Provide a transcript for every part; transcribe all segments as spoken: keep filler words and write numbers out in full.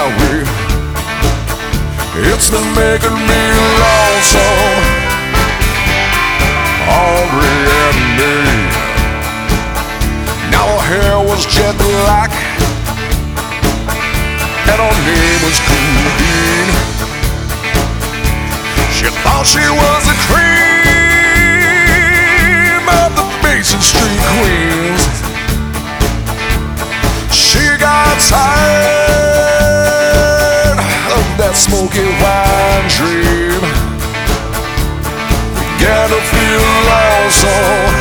way. It's been making me lonesome, hungry and mean. Now her hair was jet black and her name was Coolidge. She thought she was the cream of the Basin Street Queens. She got tired of that smoky wine dream, began to feel lonesome,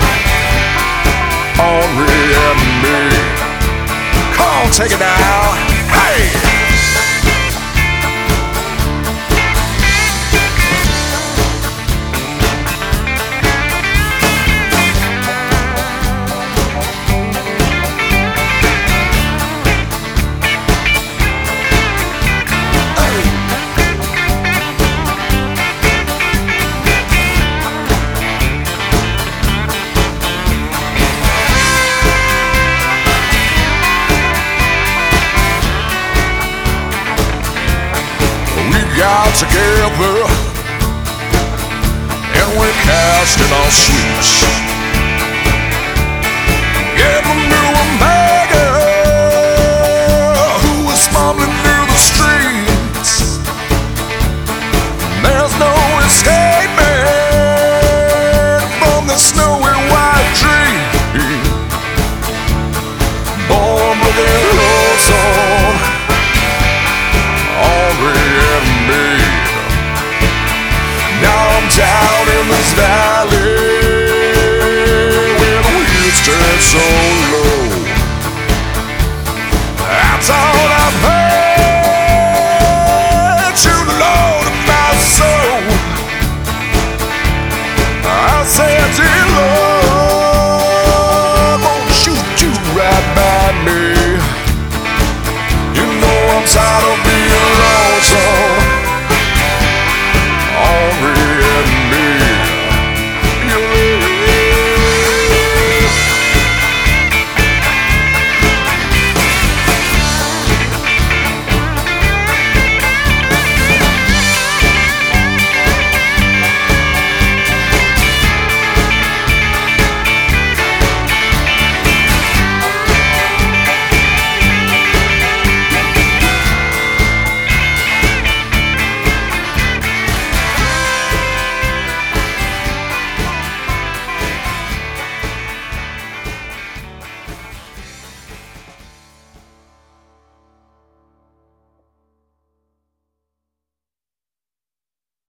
hungry and mean. Come on, take it now. Hey! Got together and we casted our sweets.